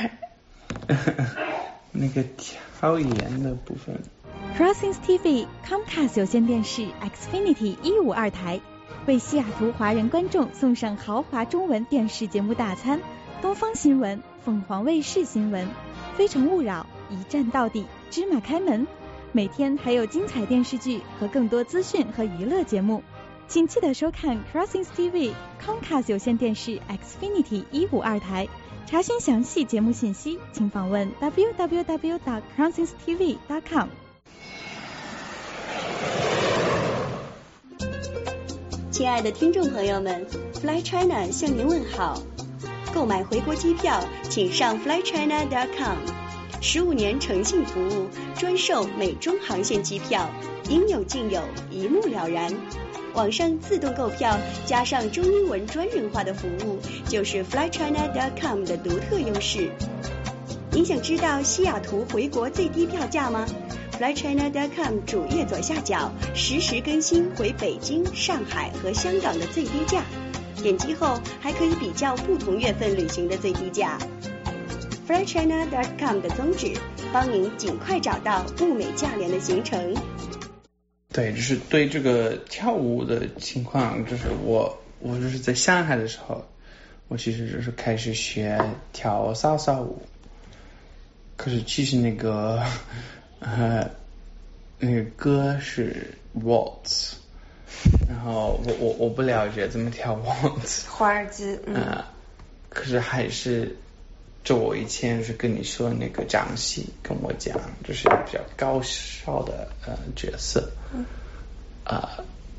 那个跳演的部分。 Crossings T V Comcast 有线电视 Xfinity 一五二台为西雅图华人观众送上豪华中文电视节目大餐，东方新闻、凤凰卫视新闻、非诚勿扰、一站到底、芝麻开门，每天还有精彩电视剧和更多资讯和娱乐节目，请记得收看 Crossings T V Comcast 有线电视 Xfinity 一五二台。查询详细节目信息，请访问 w w w dot crossings t v dot com。 亲爱的听众朋友们 ，Fly China 向您问好。购买回国机票，请上 fly china dot com。十五年诚信服务，专售美中航线机票，应有尽有，一目了然。网上自动购票，加上中英文专人化的服务，就是 fly china dot com 的独特优势。您想知道西雅图回国最低票价吗？fly china dot com 主页左下角实时更新回北京、上海和香港的最低价，点击后还可以比较不同月份旅行的最低价。fly china dot com 的宗旨，帮您尽快找到物美价廉的行程。 对，就是对这个跳舞的情况，就是我我就是在上海的时候，我其实就是开始学跳salsa萨舞，可是其实那个呃那个歌是 waltz， 然后我我我不了解怎么跳 waltz 华尔兹，嗯、呃， 可是还是就我以前是跟你说那个张希跟我讲，就是比较高超的呃角色，嗯，啊、呃，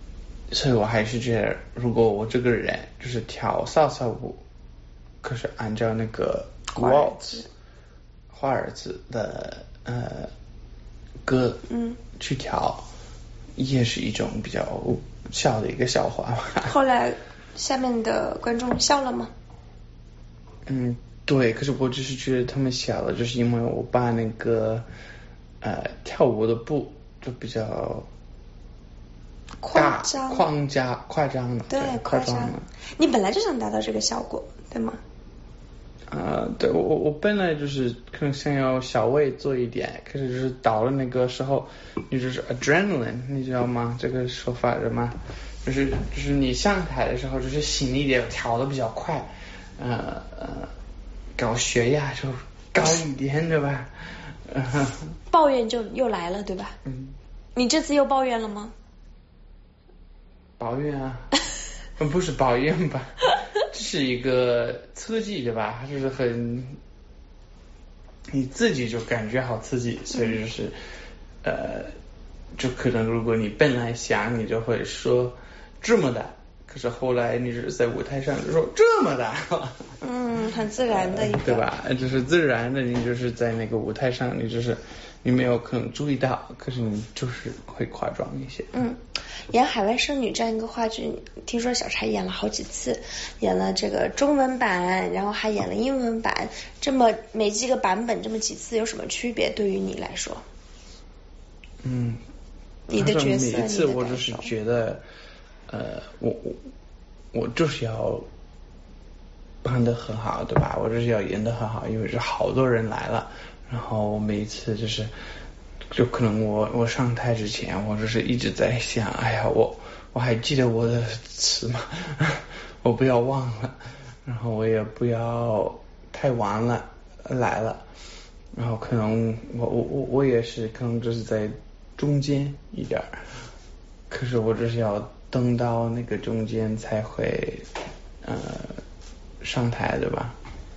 所以我还是觉得，如果我这个人就是跳salsa舞，可是按照那个 waltz 华尔兹的呃歌嗯去跳，也是一种比较笑的一个笑话吧。 后来下面的观众笑了吗？ 嗯，对，可是我只是觉得他们笑了，就是因为我把那个呃跳舞的步就比较夸张， 框架夸张了， 对，夸张了。你本来就想达到这个效果，对吗？ 呃，对我我本来就是可能想要稍微做一点，可是就是到了那个时候，你就是 adrenaline， 你知道吗？这个说法是吗？就是就是你上台的时候，就是心里得跳得比较快，呃呃，搞血压就高一点，对吧？呃、 抱怨就又来了，对吧？ 嗯。 你这次又抱怨了吗？ 抱怨啊，不是抱怨吧？这是一个刺激对吧？就是很你自己就感觉好刺激，所以就是呃，就可能如果你本来想你就会说这么大，可是后来你是在舞台上就说这么大了， 嗯，很自然的一个、呃、 对吧？就是自然的，你就是在那个舞台上，你就是你没有可能注意到，可是你就是会夸张一些。 嗯，演《海外剩女》这样一个话剧，听说小柴演了好几次，演了这个中文版，然后还演了英文版，这么每几个版本这么几次有什么区别？对于你来说？ 嗯， 你的角色， 每一次我就是觉得，呃，我我我就是要扮得很好，对吧？我就是要演得很好，因为是好多人来了。然后每一次就是就可能我我上台之前我就是一直在想，哎呀我我还记得我的词吗？我不要忘了，然后我也不要太晚了来了，然后可能我我我我也是可能就是在中间一点，可是我就是要等到那个中间才会呃上台，对吧？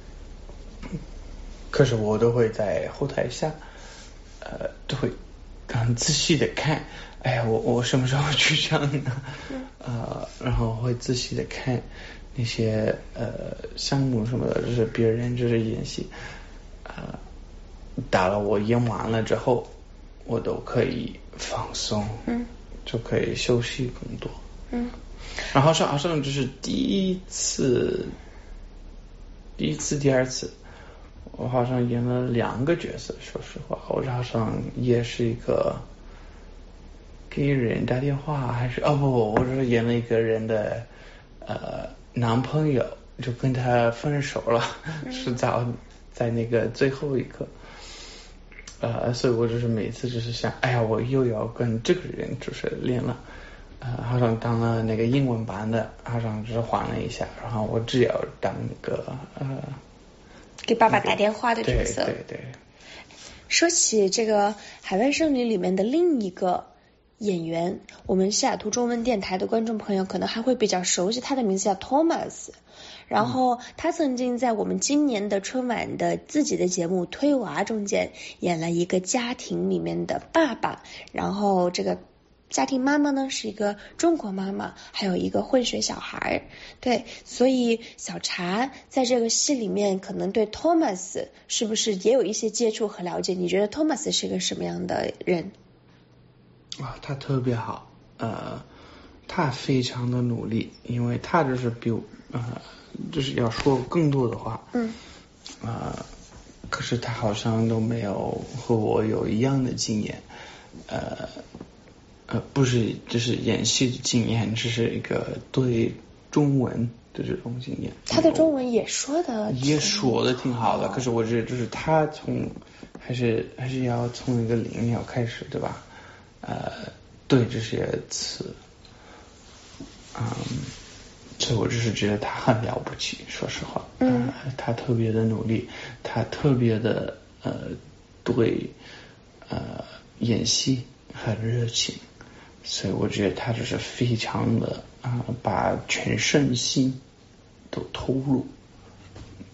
可是我都会在后台下，呃，都会很仔细的看，哎呀，我我什么时候去唱呢？呃，然后会仔细的看那些呃项目什么的，就是别人就是演戏，呃，到了我演完了之后，我都可以放松， 嗯， 就可以休息更多， 嗯， 然后是好像就是第一次，第一次，第二次。我好像演了两个角色，说实话，我好像也是一个给人打电话，还是哦不不，我是演了一个人的呃男朋友，就跟他分手了，嗯、是早在那个最后一刻，呃，所以我就是每次就是想，哎呀，我又要跟这个人就是练了，呃，好像当了那个英文版的，好像只是换了一下，然后我只要当那个呃。 给爸爸打电话的角色。 对对对。 说起这个《海外剩女》里面的另一个演员，我们西雅图中文电台的观众朋友可能还会比较熟悉，他的名字叫 Thomas。然后他曾经在我们今年的春晚的自己的节目《推娃》中间演了一个家庭里面的爸爸，然后这个家庭妈妈呢是一个中国妈妈，还有一个混血小孩，对，所以小茶在这个戏里面可能对 Thomas 是不是也有一些接触和了解？你觉得 Thomas 是个什么样的人？ 啊，他特别好，呃，他非常的努力，因为他就是比我呃，就是要说更多的话， 嗯， 呃，可是他好像都没有和我有一样的经验，呃。呃，不是，就是演戏的经验，只是一个对中文的这种经验。 他的中文也说的， 也说的挺好的。可是我觉得，就是他从还是还是要从一个零要开始，对吧？呃，对这些词，嗯，所以我只是觉得他很了不起，说实话， 嗯、 呃，他特别的努力，他特别的呃对呃演戏很热情。所以我觉得他就是非常的啊、呃，把全身心都投入，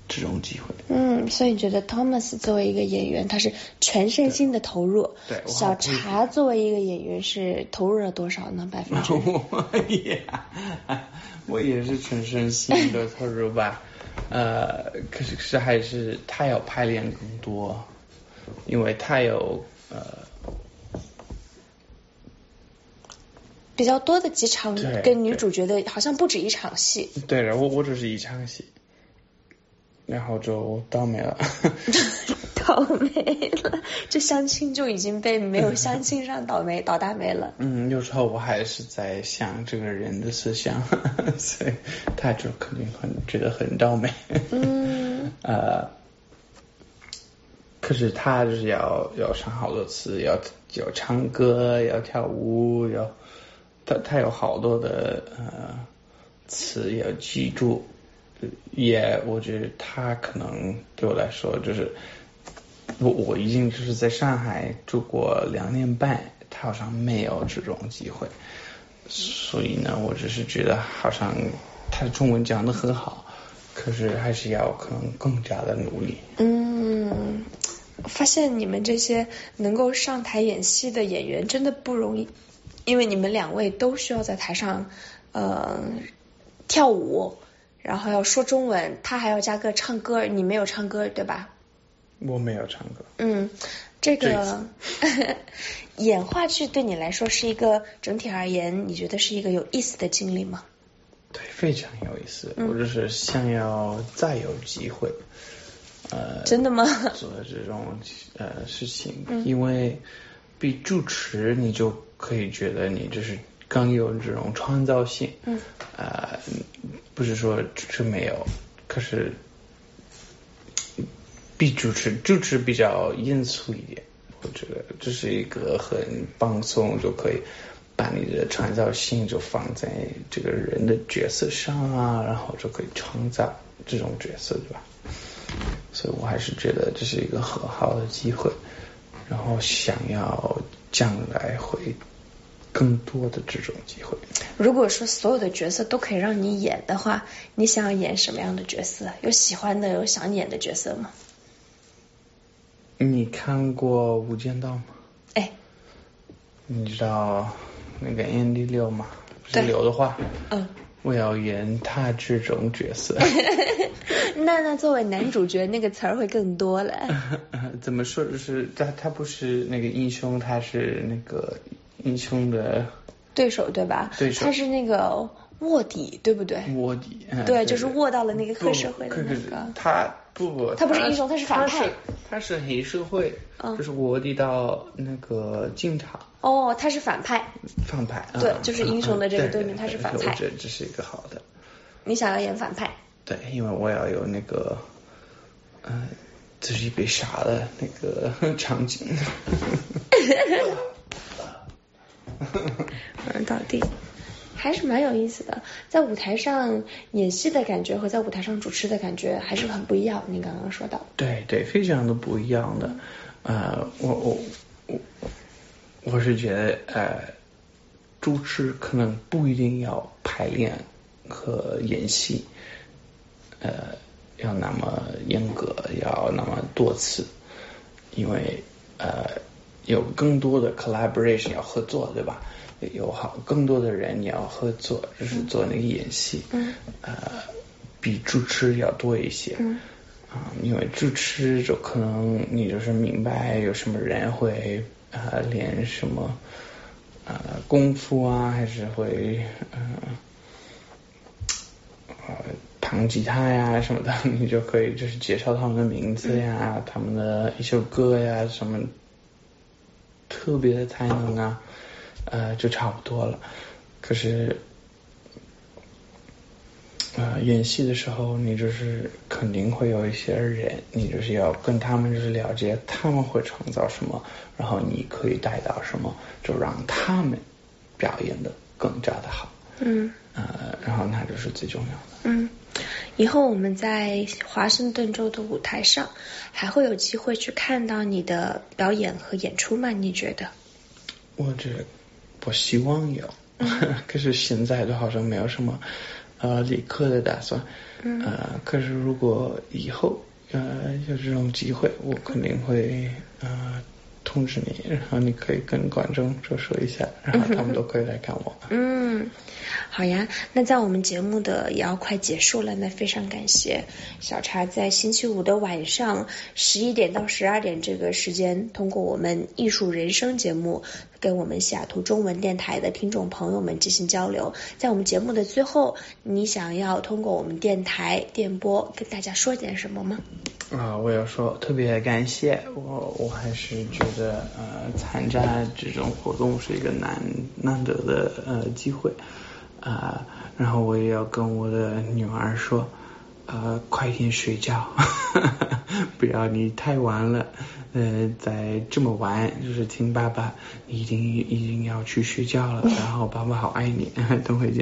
这种机会。 嗯，所以你觉得 Thomas 作为一个演员，他是全身心的投入。 对，对小茶作为一个演员是投入了多少呢？百分之？ 我也，我也是全身心的投入吧。呃，可是可是还是他要排练更多，因为他有呃比较多的几场跟女主角的，好像不止一场戏。 对的，我我只是一场戏。然后就倒霉了， 倒霉了，这相亲就已经被没有相亲上倒霉倒大霉了。 嗯，有时候我还是在想这个人的思想，所以他就肯定很觉得很倒霉。嗯，呃，可是他就是要要上好多次，要要唱歌，要跳舞，要他他有好多的呃词要记住。也我觉得他可能对我来说就是我我已经就是在上海住过两年半，他好像没有这种机会，所以呢我只是觉得好像他的中文讲得很好，可是还是要可能更加的努力。 嗯，发现你们这些能够上台演戏的演员真的不容易，因为你们两位都需要在台上呃跳舞，然后要说中文，他还要加个唱歌，你没有唱歌对吧？ 我没有唱歌。 嗯，这个演话剧对你来说是一个整体而言，你觉得是一个有意思的经历吗？ 对，非常有意思。嗯、我就是想要再有机会，呃， 真的吗？ 做这种呃事情，嗯、因为比主持你就可以觉得你就是更有这种创造性。嗯，呃。不是说主持没有，可是比主持主持比较严肃一点，我觉得这是一个很放松，就可以把你的创造性就放在这个人的角色上啊，然后就可以创造这种角色，对吧？所以我还是觉得这是一个很好的机会，然后想要将来会更多的这种机会。 如果说所有的角色都可以让你演的话，你想要演什么样的角色？有喜欢的，有想演的角色吗？ 你看过《无间道》吗？ 哎， 你知道那个 Andy Liu 吗？是刘德华。 嗯， 我要演他这种角色。 那那作为男主角，那个词儿会更多了。 怎么说？就是他他不是那个英雄，他是那个英雄的对手，对吧？ 对手， 他是那个卧底，对不对？ 卧底， 嗯、对，就是卧到了那个黑社会的那个。 他不不， 他不是英雄，他是反派。 他是黑社会，嗯、就是卧底到那个警察。 哦，他是反派。 反派， 对， 嗯、 就是英雄的这个对面， 嗯、 他是反派。 我觉得这是一个好的。 你想要演反派？ 对，因为我要有那个，嗯、呃，自己被杀的那个场景。 嗯，到底还是蛮有意思的。在舞台上演戏的感觉和在舞台上主持的感觉还是很不一样。你刚刚说到， 对对，非常的不一样的。呃，我我我我是觉得，呃，主持可能不一定要排练和演戏，呃，要那么严格，要那么多次，因为呃。有更多的 collaboration 要合作，对吧？有好更多的人你要合作，就是做那个演戏，嗯，呃，比主持要多一些，嗯，啊、呃，因为主持就可能你就是明白有什么人会呃练什么呃功夫啊，还是会呃呃弹吉他呀什么的，你就可以就是介绍他们的名字呀，嗯、他们的一首歌呀什么。特别的才能啊，呃，就差不多了。可是，呃，演戏的时候，你就是肯定会有一些人，你就是要跟他们就是了解他们会创造什么，然后你可以带到什么，就让他们表演的更加的好。嗯，呃，然后那就是最重要的。 嗯。以后我们在华盛顿州的舞台上还会有机会去看到你的表演和演出吗？你觉得？ 我觉得我希望有，嗯、可是现在都好像没有什么呃理科的打算， 嗯， 呃，可是如果以后呃有这种机会，我肯定会呃通知你，然后你可以跟观众说说一下，然后他们都可以来看我。 嗯，好呀，那在我们节目的也要快结束了，那非常感谢小茶在星期五的晚上十一点到十二点这个时间，通过我们艺术人生节目跟我们西雅图中文电台的听众朋友们进行交流。在我们节目的最后，你想要通过我们电台电波跟大家说点什么吗？ 啊、呃，我要说特别感谢我，我还是觉得呃参加这种活动是一个难难得的呃机会啊、呃，然后我也要跟我的女儿说，呃快点睡觉，不要你太晚了，呃在这么晚就是听爸爸，你一定一定要去睡觉了，然后爸爸好爱你，等会见。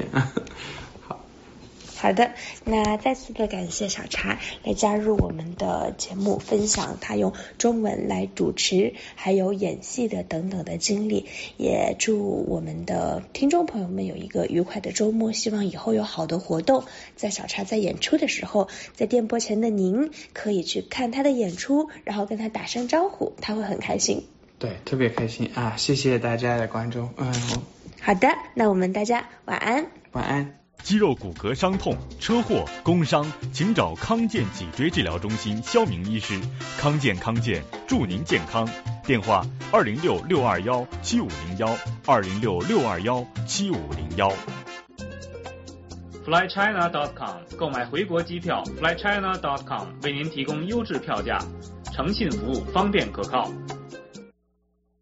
好的，那再次的感谢小茶来加入我们的节目，分享他用中文来主持还有演戏的等等的经历，也祝我们的听众朋友们有一个愉快的周末，希望以后有好的活动，在小茶在演出的时候，在电波前的您可以去看他的演出，然后跟他打声招呼，他会很开心。 对，特别开心啊！谢谢大家的观众。嗯， 好的，那我们大家晚安。 晚安。 肌肉骨骼伤痛、车祸、工伤，请找康健脊椎治疗中心肖明医师。康健康健，祝您健康。电话：二零六六二幺七五零幺，二零六六二幺七五零幺。 fly china dot com 购买回国机票 ，fly china dot com 为您提供优质票价，诚信服务，方便可靠。